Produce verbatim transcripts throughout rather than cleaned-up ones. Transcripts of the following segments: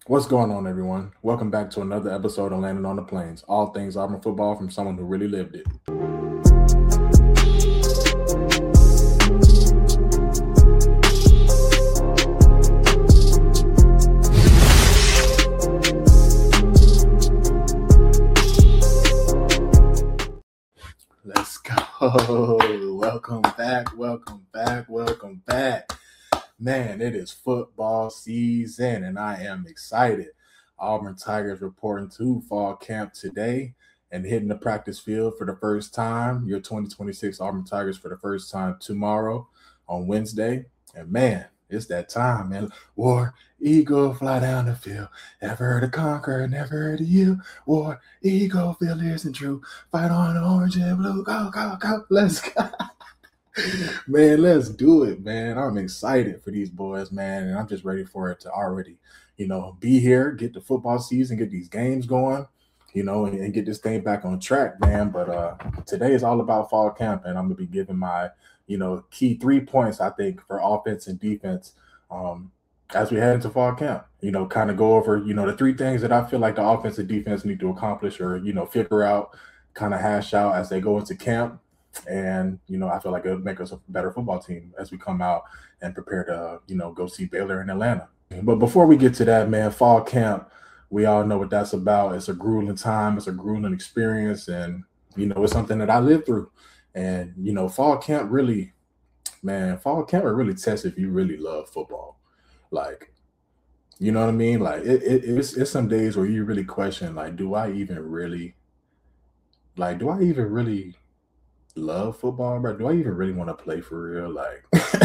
What's going on, everyone? Welcome back to another episode of Landing on the Plains. All things Auburn football from someone who really lived it. Let's go. Welcome back. Welcome back. Welcome back. Man, it is football season, and I am excited. Auburn Tigers reporting to fall camp today and hitting the practice field for the first time. Your twenty twenty-six Auburn Tigers for the first time tomorrow on Wednesday. And man, it's that time, man. War Eagle, fly down the field. Never to conquer, never to you. War Eagle, feel isn't true. Fight on orange and blue. Go, go, go. Let's go. Man, let's do it, man. I'm excited for these boys, man. And I'm just ready for it to already, you know, be here, get the football season, get these games going, you know, and, and get this thing back on track, man. But uh today is all about fall camp, and I'm gonna be giving my, you know, key three points, I think, for offense and defense um as we head into fall camp. You know, kind of go over, you know, the three things that I feel like the offense and defense need to accomplish or, you know, figure out, kind of hash out as they go into camp. And, you know, I feel like it'll make us a better football team as we come out and prepare to, you know, go see Baylor in Atlanta. But before we get to that, man, fall camp, we all know what that's about. It's a grueling time. It's a grueling experience. And, you know, it's something that I lived through. And, you know, fall camp really, man, fall camp will really test if you really love football. Like, you know what I mean? Like, it, it, it's, it's some days where you really question, like, do I even really, like, do I even really love football, bro? Do I even really want to play for real? Like,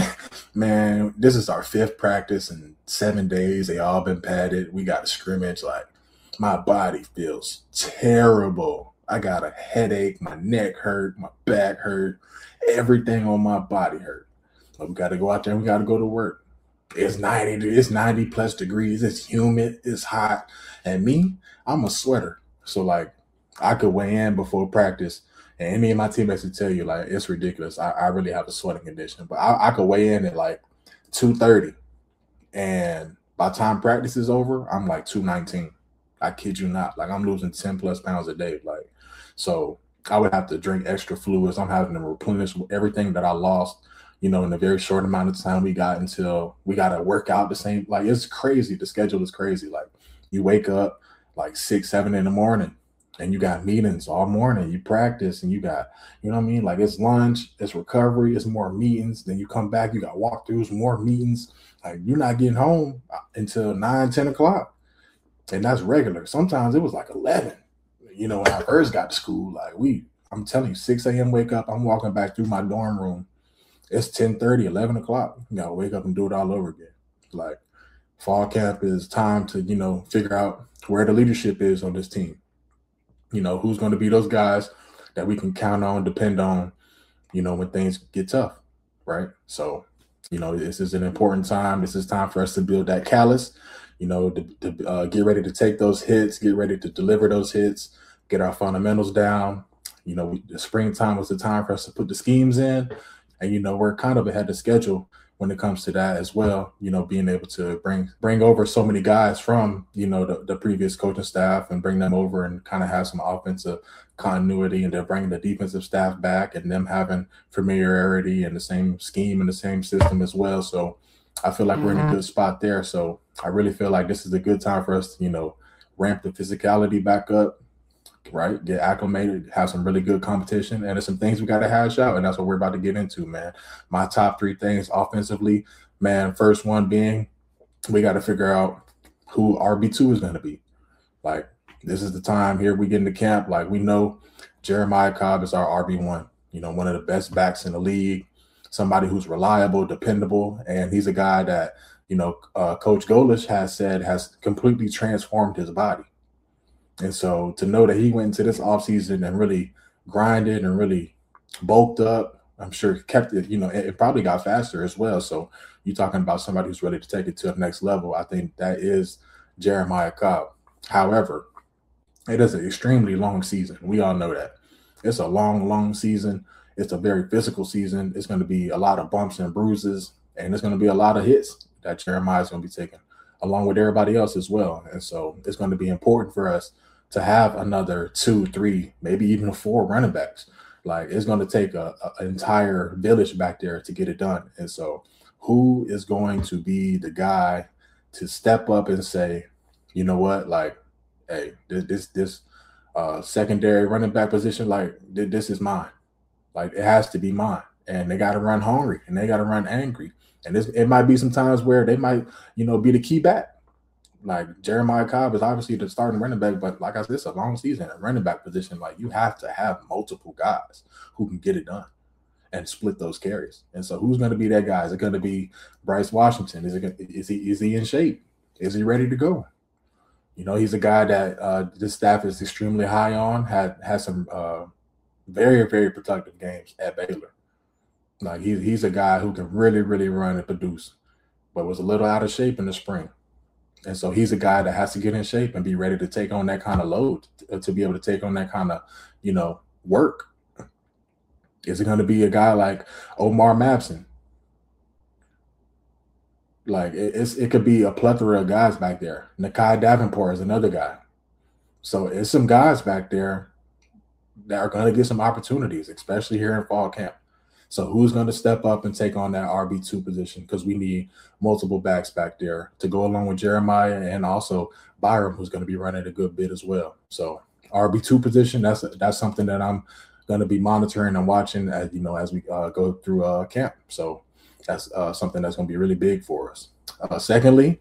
man, this is our fifth practice in seven days. They all been padded. We got a scrimmage. Like, my body feels terrible. I got a headache. My neck hurt. My back hurt. Everything on my body hurt. But we got to go out there and we got to go to work. It's ninety. It's ninety plus degrees. It's humid. It's hot. And me, I'm a sweater. So, like, I could weigh in before practice. And any of my teammates would tell you, like, it's ridiculous. I, I really have a sweating condition. But I, I could weigh in at, like, two thirty. And by the time practice is over, I'm, like, two nineteen. I kid you not. Like, I'm losing ten plus pounds a day. Like, so I would have to drink extra fluids. I'm having to replenish everything that I lost, you know, in a very short amount of time we got until we got to work out the same. Like, it's crazy. The schedule is crazy. Like, you wake up, like, six, seven in the morning. And you got meetings all morning. You practice and you got, you know what I mean? Like, it's lunch, it's recovery, it's more meetings. Then you come back, you got walkthroughs, more meetings. Like, you're not getting home until nine, ten o'clock. And that's regular. Sometimes it was like eleven. You know, when I first got to school, like, we, I'm telling you, six a.m. wake up, I'm walking back through my dorm room. It's ten thirty, eleven o'clock. You got to wake up and do it all over again. Like, fall camp is time to, you know, figure out where the leadership is on this team. You know, who's going to be those guys that we can count on, depend on, you know, when things get tough, right? So, you know, this is an important time. This is time for us to build that callus, you know, to, to uh, get ready to take those hits, get ready to deliver those hits, get our fundamentals down. You know, we, the springtime was the time for us to put the schemes in. And, you know, we're kind of ahead of schedule when it comes to that as well, you know, being able to bring bring over so many guys from, you know, the, the previous coaching staff and bring them over and kind of have some offensive continuity, and then bring the defensive staff back and them having familiarity and the same scheme and the same system as well. So I feel like mm-hmm. we're in a good spot there. So I really feel like this is a good time for us to, you know, ramp the physicality back up, right? Get acclimated, have some really good competition, and there's some things we got to hash out, and that's what we're about to get into, man. My top three things offensively, man. First one being, we got to figure out who R B two is going to be. Like, this is the time here we get into camp. Like, we know Jeremiah Cobb is our R B one, you know, one of the best backs in the league, somebody who's reliable, dependable, and he's a guy that, you know, uh, Coach Golish has said has completely transformed his body. And so to know that he went into this offseason and really grinded and really bulked up, I'm sure kept it, you know, it, it probably got faster as well. So you're talking about somebody who's ready to take it to the next level. I think that is Jeremiah Cobb. However, it is an extremely long season. We all know that. It's a long, long season. It's a very physical season. It's going to be a lot of bumps and bruises, and it's going to be a lot of hits that Jeremiah is going to be taking. along with everybody else as well. And so it's going to be important for us to have another two, three, maybe even four running backs. Like it's going to take a, a, an entire village back there to get it done. And so who is going to be the guy to step up and say, you know what, like, hey, this this, this uh, secondary running back position, like this is mine. Like it has to be mine. And they got to run hungry and they got to run angry. And this, it might be some times where they might, you know, be the key back. Like Jeremiah Cobb is obviously the starting running back, but like I said, it's a long season at running back position. Like you have to have multiple guys who can get it done and split those carries. And so who's going to be that guy? Is it going to be Bryce Washington? Is it is he is he in shape? Is he ready to go? You know, he's a guy that uh, this staff is extremely high on. Had had some uh, very very productive games at Baylor. Like he's he's a guy who can really really run and produce, but was a little out of shape in the spring. And so he's a guy that has to get in shape and be ready to take on that kind of load, to, to be able to take on that kind of, you know, work. Is it going to be a guy like Omar Mabson? Like it, it's it could be a plethora of guys back there. Nakai Davenport is another guy. So it's some guys back there that are going to get some opportunities, especially here in fall camp. So who's going to step up and take on that R B two position? Because we need multiple backs back there to go along with Jeremiah and also Byram, who's going to be running a good bit as well. So R B two position, that's that's something that I'm going to be monitoring and watching as you know as we uh, go through uh, camp. So that's uh, something that's going to be really big for us. Uh, secondly,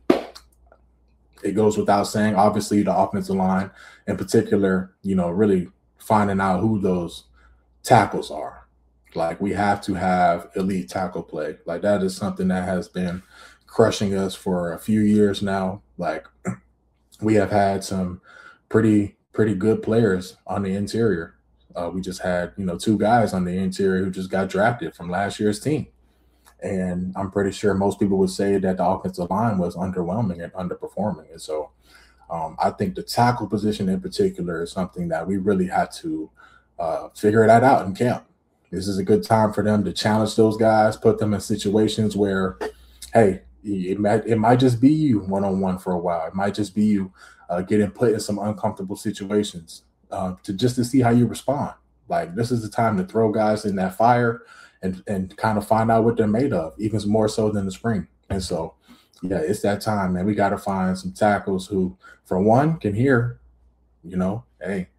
it goes without saying, obviously the offensive line in particular, you know, really finding out who those tackles are. Like we have to have elite tackle play. Like that is something that has been crushing us for a few years now. Like we have had some pretty, pretty good players on the interior. Uh, we just had, you know, two guys on the interior who just got drafted from last year's team. And I'm pretty sure most people would say that the offensive line was underwhelming and underperforming. And so um, I think the tackle position in particular is something that we really had to uh, figure that out in camp. This is a good time for them to challenge those guys, put them in situations where, hey, it might, it might just be you one-on-one for a while. It might just be you uh, getting put in some uncomfortable situations uh, to just to see how you respond. Like this is the time to throw guys in that fire and, and kind of find out what they're made of, even more so than the spring. And so, yeah, it's that time, man. We got to find some tackles who, for one, can hear, you know, hey,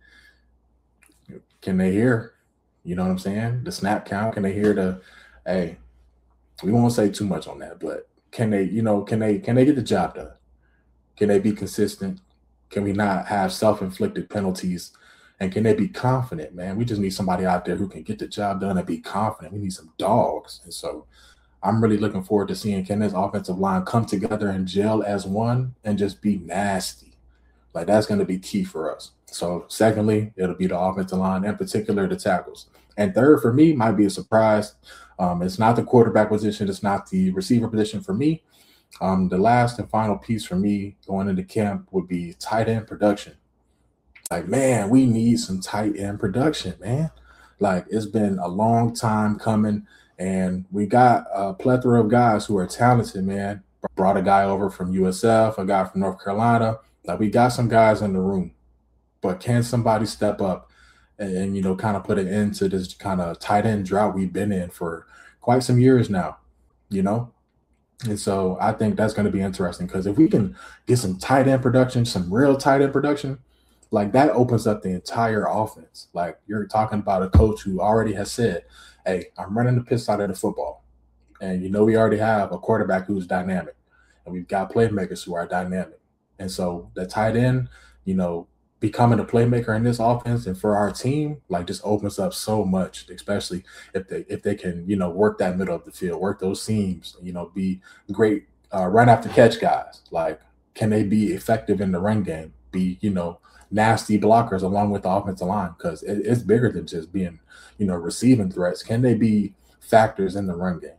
can they hear? You know what I'm saying? The snap count, can they hear the, hey, we won't say too much on that, but can they, you know, can they, can they get the job done? Can they be consistent? Can we not have self-inflicted penalties? And can they be confident, man? We just need somebody out there who can get the job done and be confident. We need some dogs. And so I'm really looking forward to seeing can this offensive line come together and gel as one and just be nasty. Like that's going to be key for us. So secondly, it'll be the offensive line, in particular the tackles. And third for me might be a surprise. Um, it's not the quarterback position. It's not the receiver position for me. Um, the last and final piece for me going into camp would be tight end production. Like, man, we need some tight end production, man. Like it's been a long time coming. And we got a plethora of guys who are talented, man. Brought a guy over from U S F, a guy from North Carolina. Like we got some guys in the room. But can somebody step up and, and, you know, kind of put an end to this kind of tight end drought we've been in for quite some years now, you know? And so I think that's going to be interesting because if we can get some tight end production, some real tight end production, like that opens up the entire offense. Like you're talking about a coach who already has said, hey, I'm running the piss out of the football. And, you know, we already have a quarterback who's dynamic and we've got playmakers who are dynamic. And so the tight end, you know, becoming a playmaker in this offense and for our team, like just opens up so much, especially if they if they can, you know, work that middle of the field, work those seams, you know, be great uh, run after catch guys. Like, can they be effective in the run game? Be, you know, nasty blockers along with the offensive line because it, it's bigger than just being, you know, receiving threats. Can they be factors in the run game?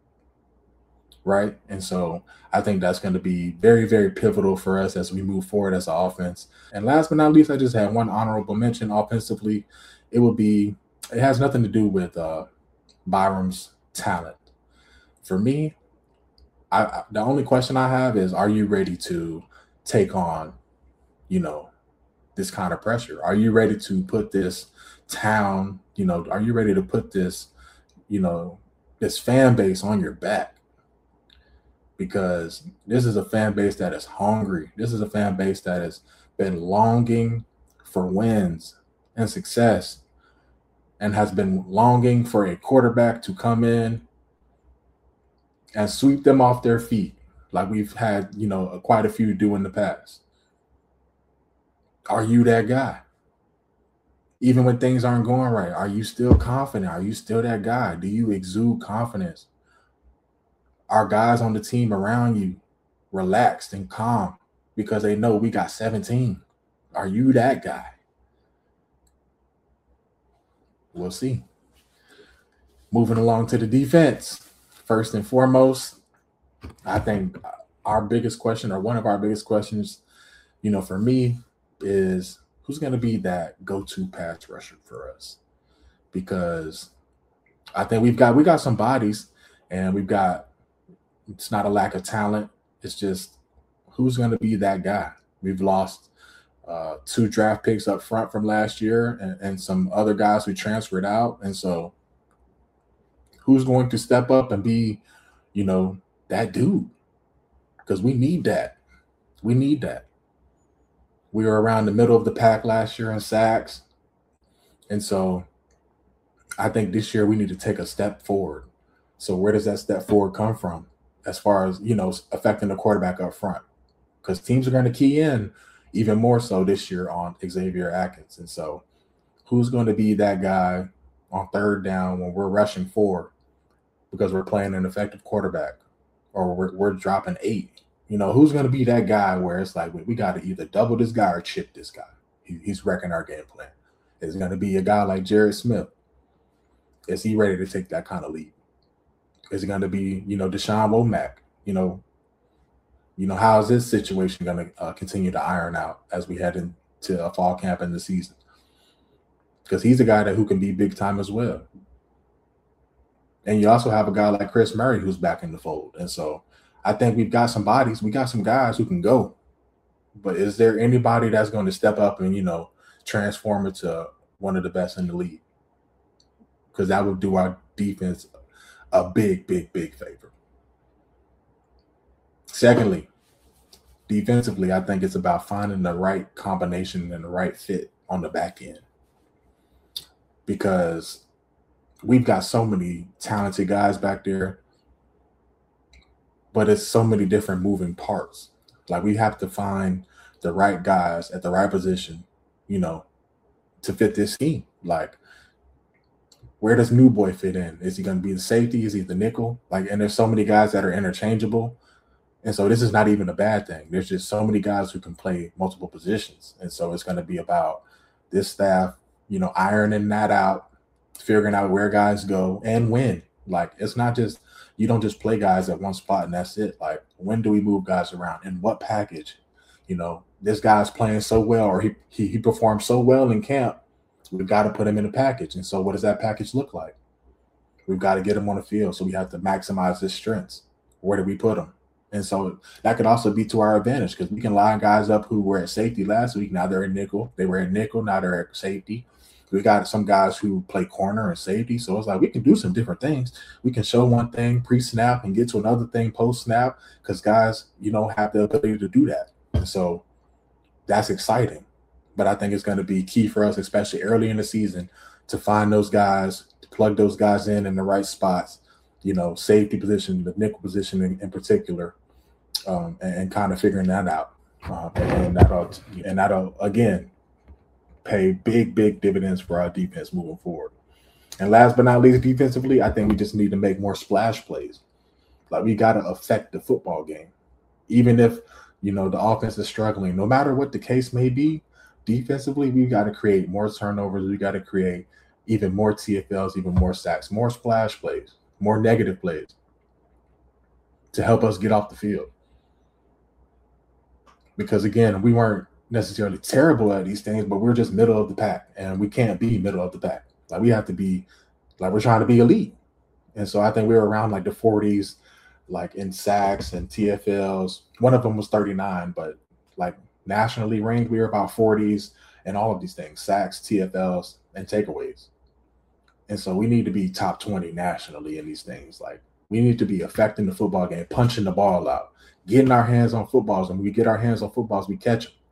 Right. And so I think that's going to be very, very pivotal for us as we move forward as an offense. And last but not least, I just had one honorable mention offensively. It would be, it has nothing to do with uh, Byram's talent. For me, I, I the only question I have is, are you ready to take on, you know, this kind of pressure? Are you ready to put this town, you know, are you ready to put this, you know, this fan base on your back? Because this is a fan base that is hungry. This is a fan base that has been longing for wins and success and has been longing for a quarterback to come in and sweep them off their feet like we've had, you know, quite a few do in the past. Are you that guy? Even when things aren't going right, are you still confident? Are you still that guy? Do you exude confidence? Are guys on the team around you relaxed and calm because they know we got seventeen? Are you that guy? We'll see. Moving along to the defense. First and foremost, I think our biggest question, or one of our biggest questions, you know, for me, is who's going to be that go-to pass rusher for us? Because I think we've got we got some bodies, and we've got, it's not a lack of talent. It's just who's going to be that guy. We've lost uh, two draft picks up front from last year, and, and some other guys who transferred out, and so who's going to step up and be, you know, that dude? Because we need that. We need that. We were around the middle of the pack last year in sacks. And so I think this year we need to take a step forward. So where does that step forward come from as far as, you know, affecting the quarterback up front? Because teams are going to key in even more so this year on Xavier Atkins. And so who's going to be that guy on third down when we're rushing four because we're playing an effective quarterback, or we're, we're dropping eight? You know, who's going to be that guy where it's like, we, we got to either double this guy or chip this guy? He, he's wrecking our game plan. Is it going to be a guy like Jared Smith? Is he ready to take that kind of lead? Is it going to be, you know, Deshaun Womack? You know, you know, how is this situation going to uh, continue to iron out as we head into a fall camp in the season? Because he's a guy that who can be big time as well. And you also have a guy like Chris Murray who's back in the fold. And so I think we've got some bodies. We got some guys who can go. But is there anybody that's going to step up and, you know, transform it to one of the best in the league? Because that would do our defense a big, big, big favor. Secondly, defensively, I think it's about finding the right combination and the right fit on the back end. Because we've got so many talented guys back there, but it's so many different moving parts. Like, we have to find the right guys at the right position, you know, to fit this scheme. Like, where does New Boy fit in? Is he going to be the safety? Is he the nickel? Like, and there's so many guys that are interchangeable. And so this is not even a bad thing. There's just so many guys who can play multiple positions. And so it's going to be about this staff, you know, ironing that out, figuring out where guys go and when. Like, it's not just, you don't just play guys at one spot and that's it. Like, when do we move guys around? In what package? You know, this guy's playing so well, or he he, he performed so well in camp, we've got to put him in a package. And so what does that package look like? We've got to get him on the field. So we have to maximize his strengths. Where do we put him? And so that could also be to our advantage, because we can line guys up who were at safety last week. Now they're at nickel. They were at nickel. Now they're at safety. We got some guys who play corner and safety. So it's like we can do some different things. We can show one thing pre-snap and get to another thing post-snap, because guys, you know, have the ability to do that. And so that's exciting. But I think it's going to be key for us, especially early in the season, to find those guys, to plug those guys in in the right spots, you know, safety position, the nickel position in, in particular, um, and, and kind of figuring that out. Uh, and that'll, and that'll, again, pay big, big dividends for our defense moving forward. And last but not least, defensively, I think we just need to make more splash plays. Like, we got to affect the football game. Even if, you know, the offense is struggling, no matter what the case may be, defensively, we got to create more turnovers. We got to create even more T F Ls, even more sacks, more splash plays, more negative plays to help us get off the field. Because, again, we weren't necessarily terrible at these things, but we're just middle of the pack, and we can't be middle of the pack. Like, we have to be, like, we're trying to be elite. And so I think we were around like the forties like in sacks and T F Ls. One of them was thirty-nine, but like nationally ranked, we were about forties and all of these things, sacks, T F Ls, and takeaways. And so we need to be top twenty nationally in these things. Like we need to be affecting the football game, punching the ball out, getting our hands on footballs. And when we get our hands on footballs, we catch them.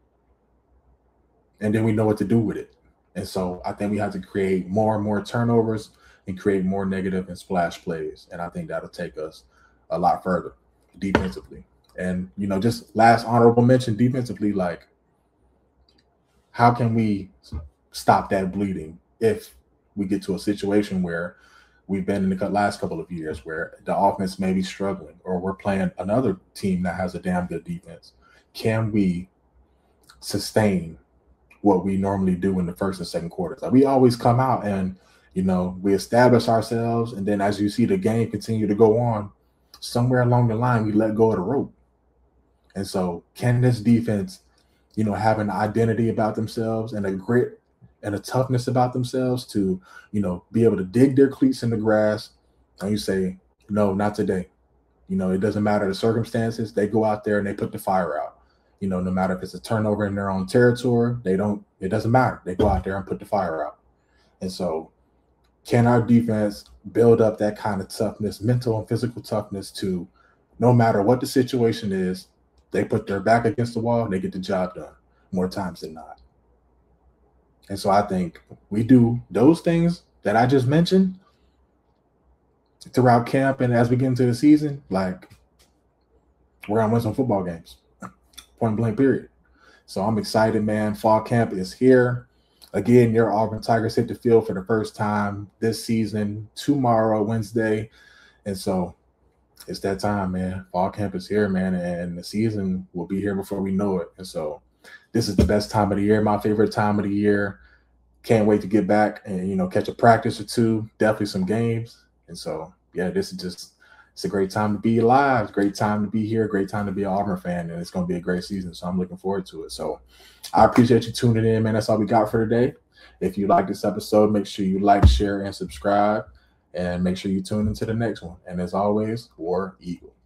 And then we know what to do with it. And so I think we have to create more and more turnovers and create more negative and splash plays. And I think that'll take us a lot further defensively. And, you know, just last honorable mention defensively, like how can we stop that bleeding if we get to a situation where we've been in the last couple of years where the offense may be struggling or we're playing another team that has a damn good defense? Can we sustain what we normally do in the first and second quarters? Like we always come out and, you know, we establish ourselves. And then as you see the game continue to go on, somewhere along the line, we let go of the rope. And so can this defense, you know, have an identity about themselves and a grit and a toughness about themselves to, you know, be able to dig their cleats in the grass and you say, no, not today. You know, it doesn't matter the circumstances. They go out there and they put the fire out. You know, no matter if it's a turnover in their own territory, they don't, it doesn't matter. They go out there and put the fire out. And so can our defense build up that kind of toughness, mental and physical toughness to no matter what the situation is, they put their back against the wall and they get the job done more times than not. And so I think we do those things that I just mentioned throughout camp and as we get into the season, like we're going to win some football games. Point blank period. So I'm excited, man. Fall camp is here. Again, your Auburn Tigers hit the field for the first time this season, tomorrow, Wednesday. And so it's that time, man. Fall camp is here, man. And the season will be here before we know it. And so this is the best time of the year, my favorite time of the year. Can't wait to get back and, you know, catch a practice or two, definitely some games. And so, yeah, this is just, it's a great time to be alive. Great time to be here. Great time to be an Auburn fan. And it's going to be a great season. So I'm looking forward to it. So I appreciate you tuning in, man. That's all we got for today. If you like this episode, make sure you like, share, and subscribe. And make sure you tune into the next one. And as always, War Eagle.